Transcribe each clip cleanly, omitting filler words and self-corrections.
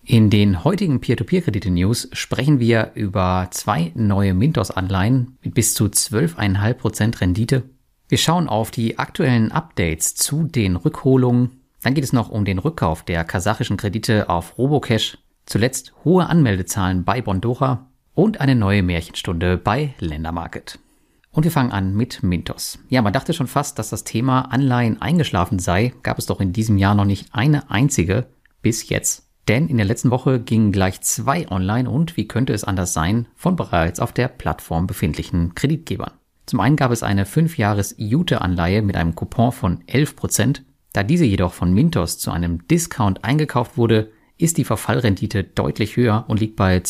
In den heutigen Peer-to-Peer-Kredite-News sprechen wir über 2 neue Mintos-Anleihen mit bis zu 12,5% Rendite. Wir schauen auf die aktuellen Updates zu den Rückholungen. Dann geht es noch um den Rückkauf der kasachischen Kredite auf Robocash. Zuletzt hohe Anmeldezahlen bei Bondora und eine neue Märchenstunde bei Ländermarket. Und wir fangen an mit Mintos. Ja, man dachte schon fast, dass das Thema Anleihen eingeschlafen sei. Gab es doch in diesem Jahr noch nicht eine einzige bis jetzt. Denn in der letzten Woche gingen gleich 2 online und, wie könnte es anders sein, von bereits auf der Plattform befindlichen Kreditgebern. Zum einen gab es eine 5-Jahres-Jute-Anleihe mit einem Coupon von 11%. Da diese jedoch von Mintos zu einem Discount eingekauft wurde, ist die Verfallrendite deutlich höher und liegt bei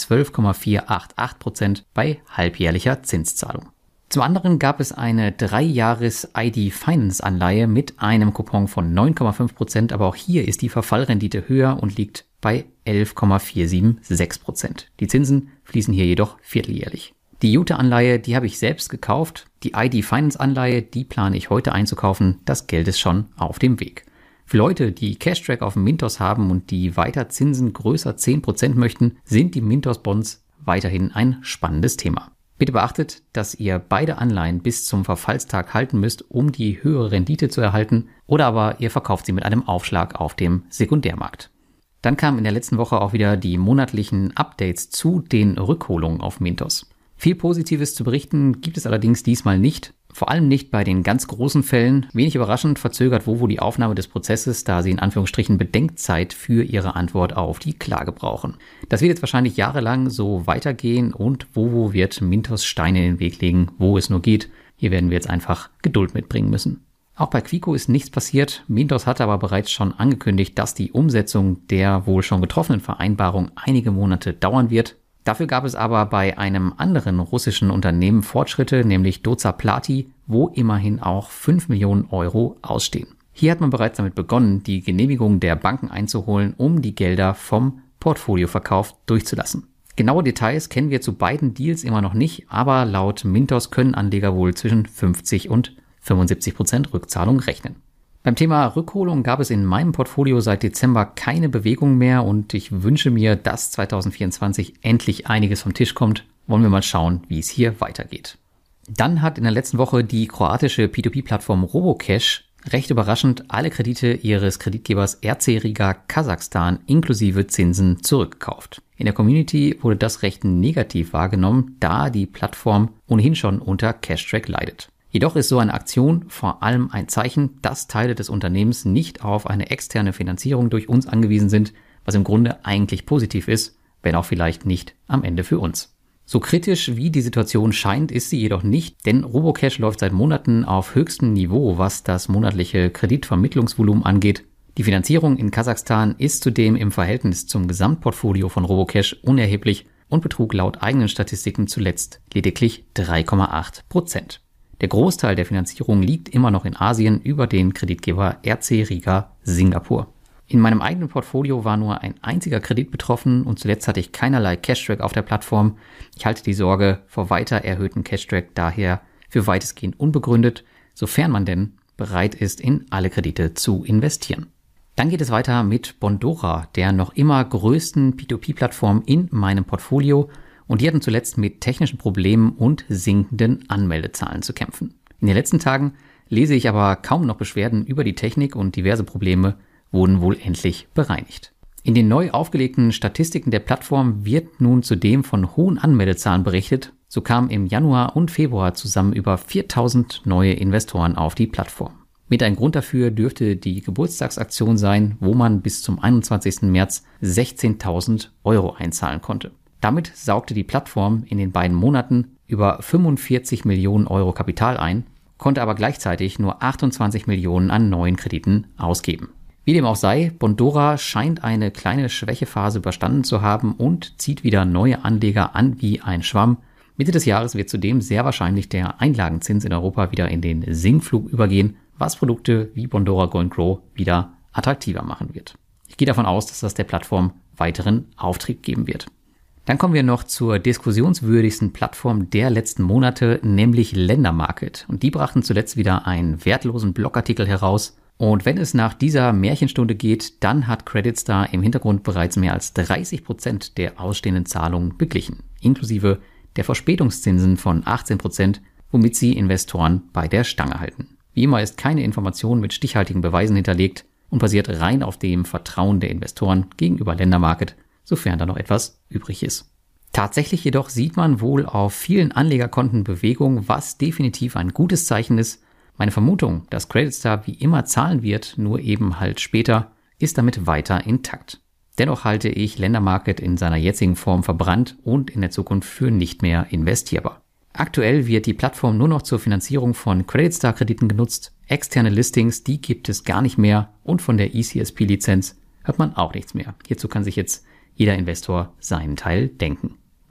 12,488% bei halbjährlicher Zinszahlung. Zum anderen gab es eine 3-Jahres-ID-Finance-Anleihe mit einem Coupon von 9,5%, aber auch hier ist die Verfallrendite höher und liegt bei 11,476%. Die Zinsen fließen hier jedoch vierteljährlich. Die Jute-Anleihe, die habe ich selbst gekauft. Die ID-Finance-Anleihe, die plane ich heute einzukaufen. Das Geld ist schon auf dem Weg. Für Leute, die Cashtrack auf dem Mintos haben und die weiter Zinsen größer 10% möchten, sind die Mintos-Bonds weiterhin ein spannendes Thema. Bitte beachtet, dass ihr beide Anleihen bis zum Verfallstag halten müsst, um die höhere Rendite zu erhalten, oder aber ihr verkauft sie mit einem Aufschlag auf dem Sekundärmarkt. Dann kamen in der letzten Woche auch wieder die monatlichen Updates zu den Rückholungen auf Mintos. Viel Positives zu berichten gibt es allerdings diesmal nicht, vor allem nicht bei den ganz großen Fällen. Wenig überraschend verzögert Vovo die Aufnahme des Prozesses, da sie in Anführungsstrichen Bedenkzeit für ihre Antwort auf die Klage brauchen. Das wird jetzt wahrscheinlich jahrelang so weitergehen und Vovo wird Mintos Steine in den Weg legen, wo es nur geht. Hier werden wir jetzt einfach Geduld mitbringen müssen. Auch bei Quico ist nichts passiert. Mintos hatte aber bereits schon angekündigt, dass die Umsetzung der wohl schon getroffenen Vereinbarung einige Monate dauern wird. Dafür gab es aber bei einem anderen russischen Unternehmen Fortschritte, nämlich Doza Plati, wo immerhin auch 5 Millionen Euro ausstehen. Hier hat man bereits damit begonnen, die Genehmigung der Banken einzuholen, um die Gelder vom Portfolioverkauf durchzulassen. Genaue Details kennen wir zu beiden Deals immer noch nicht, aber laut Mintos können Anleger wohl zwischen 50 und 75% Rückzahlung rechnen. Beim Thema Rückholung gab es in meinem Portfolio seit Dezember keine Bewegung mehr und ich wünsche mir, dass 2024 endlich einiges vom Tisch kommt. Wollen wir mal schauen, wie es hier weitergeht. Dann hat in der letzten Woche die kroatische P2P-Plattform Robocash recht überraschend alle Kredite ihres Kreditgebers RC Riga Kasachstan inklusive Zinsen zurückgekauft. In der Community wurde das recht negativ wahrgenommen, da die Plattform ohnehin schon unter Cashtrack leidet. Jedoch ist so eine Aktion vor allem ein Zeichen, dass Teile des Unternehmens nicht auf eine externe Finanzierung durch uns angewiesen sind, was im Grunde eigentlich positiv ist, wenn auch vielleicht nicht am Ende für uns. So kritisch wie die Situation scheint, ist sie jedoch nicht, denn Robocash läuft seit Monaten auf höchstem Niveau, was das monatliche Kreditvermittlungsvolumen angeht. Die Finanzierung in Kasachstan ist zudem im Verhältnis zum Gesamtportfolio von Robocash unerheblich und betrug laut eigenen Statistiken zuletzt lediglich 3,8%. Der Großteil der Finanzierung liegt immer noch in Asien über den Kreditgeber RC Riga Singapur. In meinem eigenen Portfolio war nur ein einziger Kredit betroffen und zuletzt hatte ich keinerlei Cashtrack auf der Plattform. Ich halte die Sorge vor weiter erhöhten Cashtrack daher für weitestgehend unbegründet, sofern man denn bereit ist, in alle Kredite zu investieren. Dann geht es weiter mit Bondora, der noch immer größten P2P-Plattform in meinem Portfolio. Und die hatten zuletzt mit technischen Problemen und sinkenden Anmeldezahlen zu kämpfen. In den letzten Tagen lese ich aber kaum noch Beschwerden über die Technik und diverse Probleme wurden wohl endlich bereinigt. In den neu aufgelegten Statistiken der Plattform wird nun zudem von hohen Anmeldezahlen berichtet. So kamen im Januar und Februar zusammen über 4000 neue Investoren auf die Plattform. Mit ein Grund dafür dürfte die Geburtstagsaktion sein, wo man bis zum 21. März 16.000 Euro einzahlen konnte. Damit saugte die Plattform in den beiden Monaten über 45 Millionen Euro Kapital ein, konnte aber gleichzeitig nur 28 Millionen an neuen Krediten ausgeben. Wie dem auch sei, Bondora scheint eine kleine Schwächephase überstanden zu haben und zieht wieder neue Anleger an wie ein Schwamm. Mitte des Jahres wird zudem sehr wahrscheinlich der Einlagenzins in Europa wieder in den Sinkflug übergehen, was Produkte wie Bondora Go & Grow wieder attraktiver machen wird. Ich gehe davon aus, dass das der Plattform weiteren Auftrieb geben wird. Dann kommen wir noch zur diskussionswürdigsten Plattform der letzten Monate, nämlich Ländermarket. Und die brachten zuletzt wieder einen wertlosen Blogartikel heraus. Und wenn es nach dieser Märchenstunde geht, dann hat Credit Star im Hintergrund bereits mehr als 30% der ausstehenden Zahlungen beglichen, inklusive der Verspätungszinsen von 18%, womit sie Investoren bei der Stange halten. Wie immer ist keine Information mit stichhaltigen Beweisen hinterlegt und basiert rein auf dem Vertrauen der Investoren gegenüber Ländermarket, sofern da noch etwas übrig ist. Tatsächlich jedoch sieht man wohl auf vielen Anlegerkonten Bewegung, was definitiv ein gutes Zeichen ist. Meine Vermutung, dass Credit Star wie immer zahlen wird, nur eben halt später, ist damit weiter intakt. Dennoch halte ich Ländermarket in seiner jetzigen Form verbrannt und in der Zukunft für nicht mehr investierbar. Aktuell wird die Plattform nur noch zur Finanzierung von Credit Star Krediten genutzt. Externe Listings, die gibt es gar nicht mehr und von der ECSP-Lizenz hört man auch nichts mehr. Hierzu kann sich jetzt jeder Investor seinen Teil denken.